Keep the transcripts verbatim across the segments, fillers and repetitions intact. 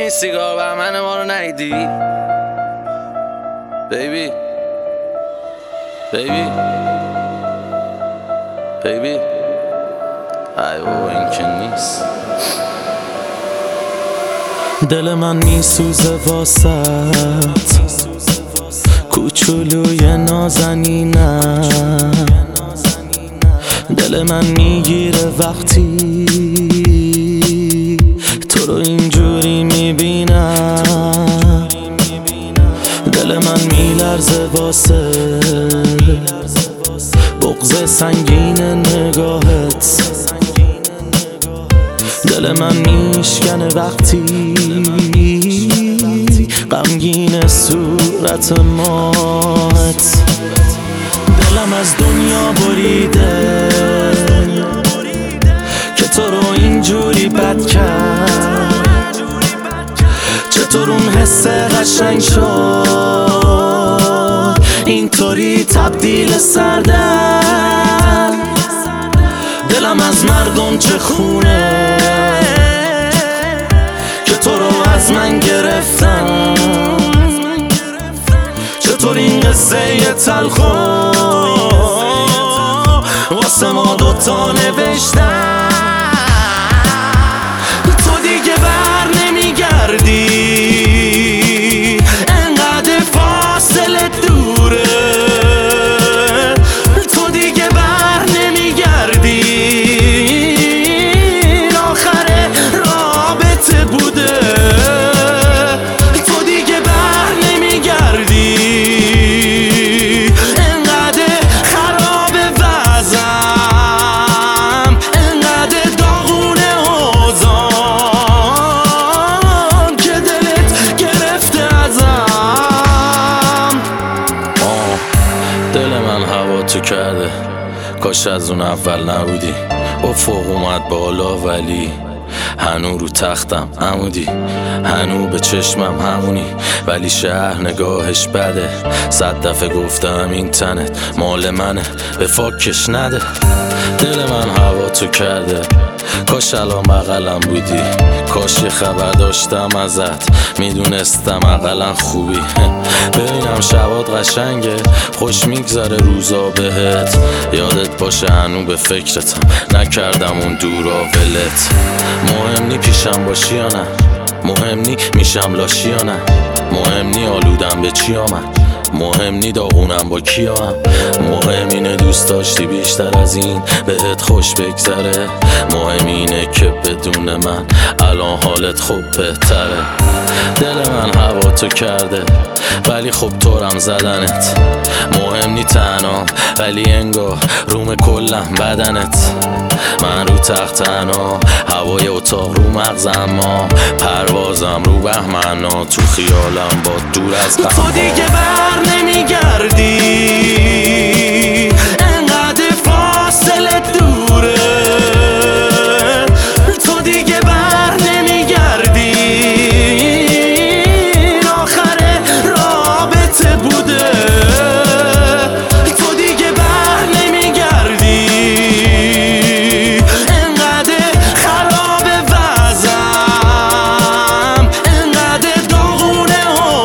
این سیگار بهمن ما رو ندیدی؟ بیبی بیبی بیبی ای بابا این که نیست. دل من میسوزه واسط کوچولوی نازنینم، دل من میگیره وقتی تو رو اینجوری میبینم. دل من میلرزه واسه بغض سنگین نگاهت، دل من میشکنه وقتی غمگین صورت مات. دلم از دنیا بریده که تو رو اینجوری بد کرد، چطور اون حس قشنگ شد اینطوری تبدیل سردن. دلم از مردم چه خونه که تو رو از من گرفتم، چطور این قصه تلخو واسه ما دوتا نوشتم. تو دیگه بر نمیگردی، انقدر فاصله دوره، تو دیگه بر نمیگردی، آخر رابطه بوده. تو دیگه بر نمیگردی، انقدر خراب وضعم، انقدر داغونه اوضاعم که دلت گرفته ازم. آه دل من هوا تو کرده، کاش از اون اول نبودی. افق اومد بالا ولی هنو رو تختم عمودی، هنو به چشمم همونی، ولی شهر نگاهش بده. صد دفعه گفتم این تنت مال منه، به فاکش نده. دل من هوا تو کرده، کاش الان بغلم بودی، کاش یه خبر داشتم ازت، میدونستم اقلا خوبی. ببینم شبات قشنگه، خوش میگذره روزا بهت، یادت باشه هنو به فکرتم، نکردم اون دورا ولت. مهم نی پیشم باشی یا نه، مهم نی میشم لاشی یا نه، مهم نی آلودم به چی آمد، مهم نی داغونم با کیا هم، مهم اینه دوست داشتی بیشتر از این بهت خوش بگذره، مهم اینه که بدون من الان حالت خوب بهتره. دل من هوا تو کرده ولی خب تورم زدنت، مهم نی تنها ولی انگار روم کلم بدنت. من رو تخت تنها، هوای اتاق رو مغزم، ما پروازم رو بهمنا، تو خیالم با دور از غم. تو دیگه بر نمیگردی، انقدر فاصله دوره، تو دیگه بر نمیگردی، آخر رابطه بوده. تو دیگه بر نمیگردی، انقدر خراب وضعم، انقدر داغونه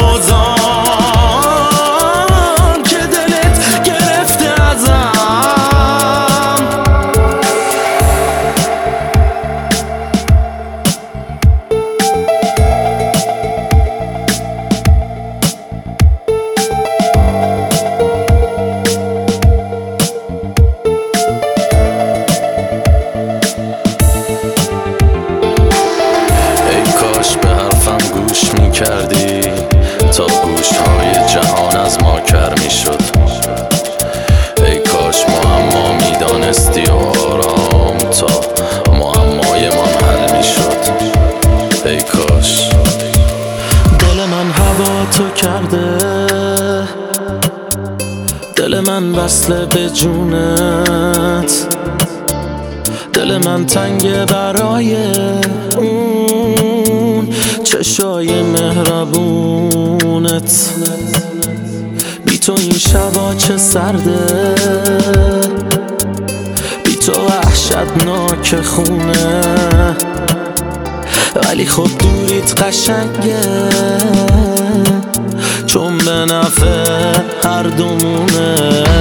اوضاعم که دلت گرفته ازم. کردی تا گوشهای جهان از ما کر می شد. ای کاش معما می دانستی و آرام تا معمای من حل می شد. ای کاش. دل من هوا تو کرده، دل من وصله به جونت، دل من تنگه برای اون چشای مهربونت. بی تو این شبا چه سرده، بی تو وحشتناک خونه. ولی خب دوریت قشنگه، چون به نفع هر دومونه.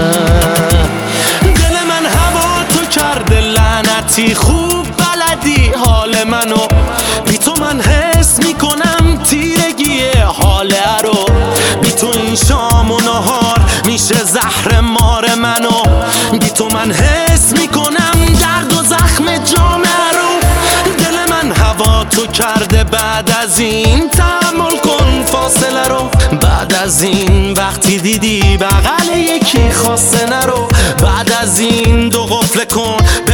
دل من هوا تو کرده لعنتی، خوب بلدی حال منو، بی تو من حس میکنم تیرگیه حاله رو. بی تو این شام و نهار میشه زهر مار منو، بی تو من حس میکنم درد و زخم جامعه رو. دل من هوا تو کرده، بعد از این تحمل کن فاصله رو. بعد از این وقتی دیدی بغل یکی خواسته نرو، بعد از این دو قفل کن